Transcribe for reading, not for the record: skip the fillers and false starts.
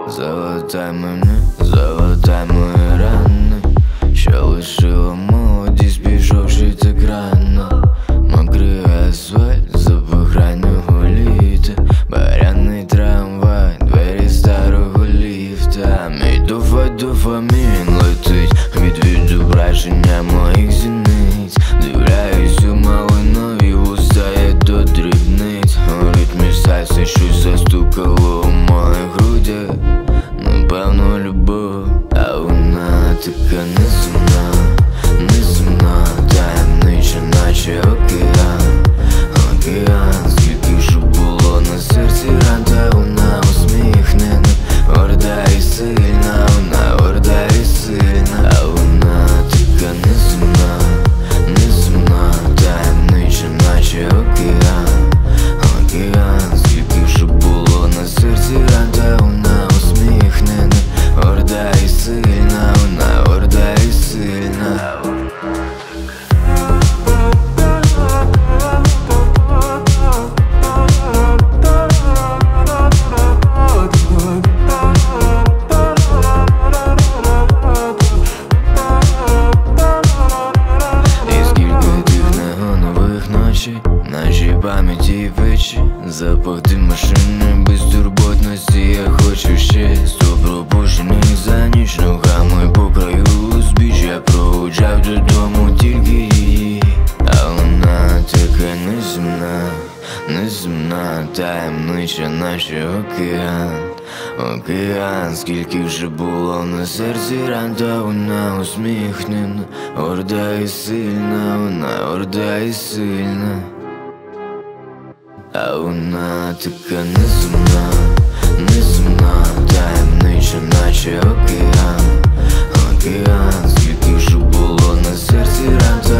Залатай мене, залатай мої рани, що лишила молодість, пішовши так рано. Мокрий асфальт, запах раннього літа, баряний трамвай, двері старого ліфта. Мій дофамін летить від відображення моїх зіниць. Дивляюсь у малинові вуста, я до дрібниць. У ритмі сальси щось застукало у моїх грудях. Напевно, любов, а вона така неземна, неземна, таємнича, наче океан, океан. Скільки ж було на серці ран, та вона усміхнена, горда і сильна, вона горда і сильна, а вона така неземна, неземна, таємнича, наче океан, океан. Скільки ж було на серці ран, та вона усміхнена, горда і сильна, вона горда і сильна. Нашій пам'яті печі, запах дим машини, безтурботності. Я хочу ще 100 пропущених за ніч, ногами по краю узбіч. Я проводжав додому тільки її, а вона така неземна, неземна, таємнича, наче океан, океан. Скільки вже було на серці ран, та вона усміхнена, горда і сильна, вона горда і сильна, а вона така неземна, неземна, таємнича, наче океан, океан. Скільки ж було на серці ран, та